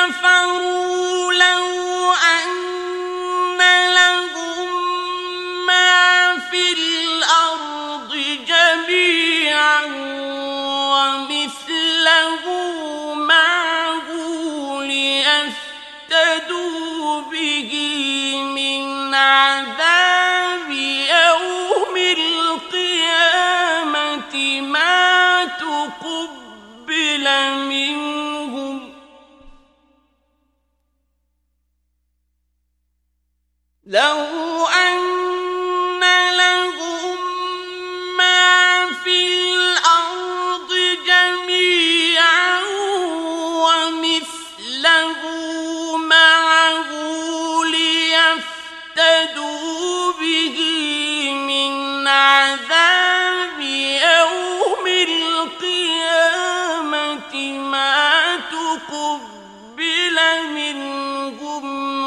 كفروا لو أن لهم ما في الأرض جميعا ومثله معه ليفتدوا به من عذاب يوم القيامة ما تقبل منهم لو أن لهم ما في الأرض جميعا ومثله معه ليفتدوا به من عذاب يوم القيامة ما تقبل منهم